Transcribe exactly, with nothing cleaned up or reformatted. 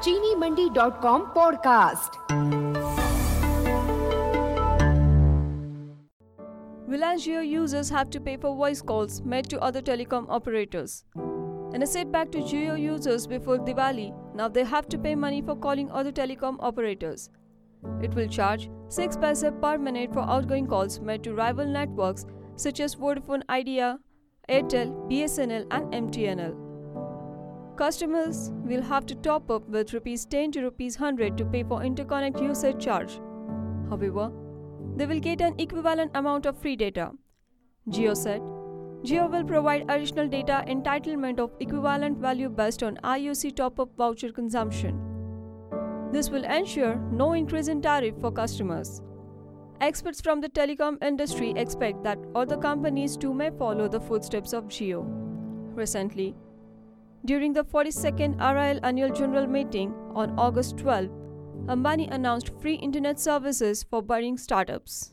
चीनी Mandi dot com podcast. Reliance Jio users have to pay for voice calls made to other telecom operators. In a setback to Jio users before Diwali, now they have to pay money for calling other telecom operators. It will charge six paise per minute for outgoing calls made to rival networks such as Vodafone Idea, Airtel, B S N L and M T N L. Customers will have to top up with rupees ten to rupees one hundred to pay for interconnect usage charge. However, they will get an equivalent amount of free data. Jio said, Jio will provide additional data entitlement of equivalent value based on I U C top-up voucher consumption. This will ensure no increase in tariff for customers. Experts from the telecom industry expect that other companies too may follow the footsteps of Jio. Recently, during the forty-second R I L Annual General Meeting on August twelfth, Ambani announced free internet services for budding startups.